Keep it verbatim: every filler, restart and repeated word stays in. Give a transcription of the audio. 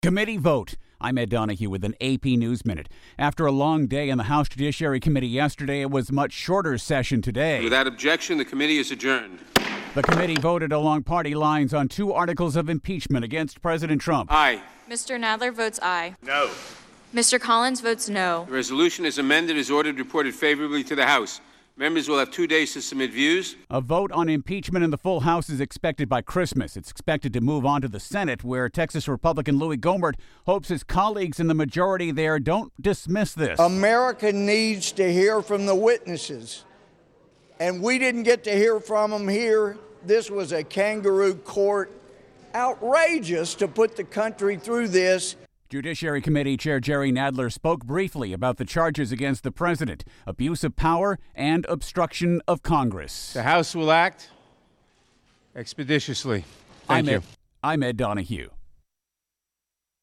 Committee vote. I'm Ed Donahue with an A P News Minute. After a long day in the House Judiciary Committee yesterday, it was a much shorter session today. Without objection, the committee is adjourned. The committee voted along party lines on two articles of impeachment against President Trump. Aye. Mister Nadler votes aye. No. Mister Collins votes no. The resolution is amended as ordered reported favorably to the House. Members will have two days to submit views. A vote on impeachment in the full House is expected by Christmas. It's expected to move on to the Senate, where Texas Republican Louis Gohmert hopes his colleagues in the majority there don't dismiss this. America needs to hear from the witnesses, and we didn't get to hear from them here. This was a kangaroo court. Outrageous to put the country through this. Judiciary Committee Chair Jerry Nadler spoke briefly about the charges against the president, abuse of power and obstruction of Congress. The House will act expeditiously. Thank I'm you. Ed, I'm Ed Donahue.